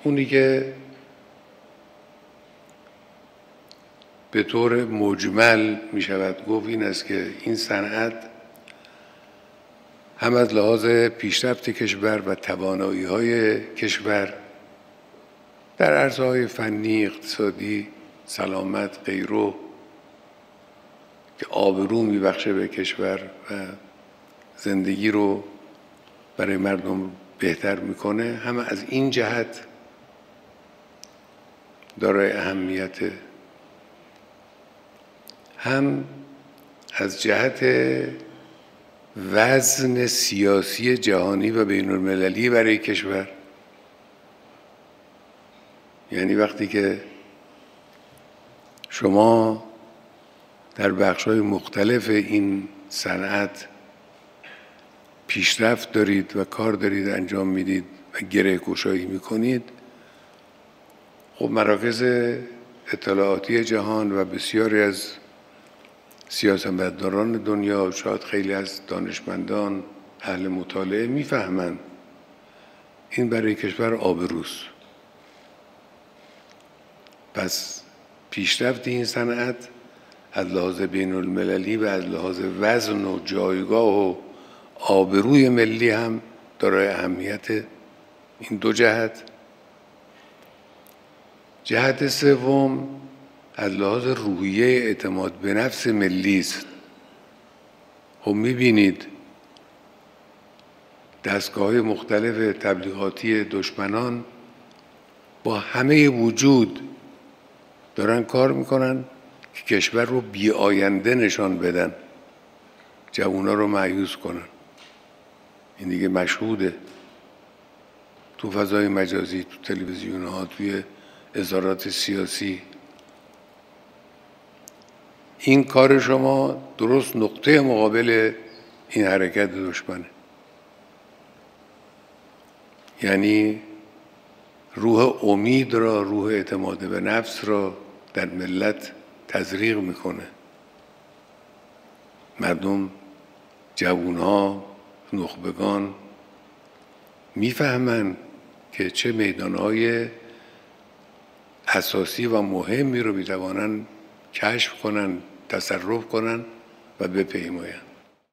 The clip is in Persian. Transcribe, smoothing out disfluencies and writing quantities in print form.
اونی که به طور مجمل می شود گفت این است که این صنعت هم از لحاظ پیشرفت کشور و توانایی‌های کشور در عرصه‌های فنی، اقتصادی، سلامت، غیره که آبرو میبخشه به کشور و زندگی رو برای مردم بهتر میکنه، هم از این جهت دارای اهمیت، هم از جهت وزن سیاسی جهانی و بین المللی برای کشور. یعنی وقتی که شما در بخش‌های مختلف این صنعت پیشرفت دارید و کار دارید انجام میدید و گره گشایی میکنید، خب مراکز اطلاعاتی جهان و بسیاری از سیاستمداران دنیا، شاید خیلی از دانشمندان اهل مطالعه میفهمند این برای کشور آبروست. پس پیشرفت این صنعت از لحاظ بین المللی و از لحاظ وزن و جایگاه و آبروی ملی هم دارای اهمیت. این دو جهت. جهت سوم از لحاظ روحیه اعتماد به نفس ملی است. خب میبینید دستگاه‌های مختلف تبلیغاتی دشمنان با همه وجود دارن کار میکنن که کشور رو بی آینده نشان بدن، جوونا رو مایوس کنن. این دیگه مشهوده تو فضای مجازی، تو تلویزیون ها، توی اظهارات سیاسی. این کار شما درست نقطه مقابل این حرکت دشمنه. یعنی روح امید را، روح اعتماد به نفس را در ملت تزریق میکنه. مردم، جوانها، نخبگان میفهمن که چه میدانهای اساسی و مهمی رو میتوانن کشف کنن، تصرف کنن و بپیماین.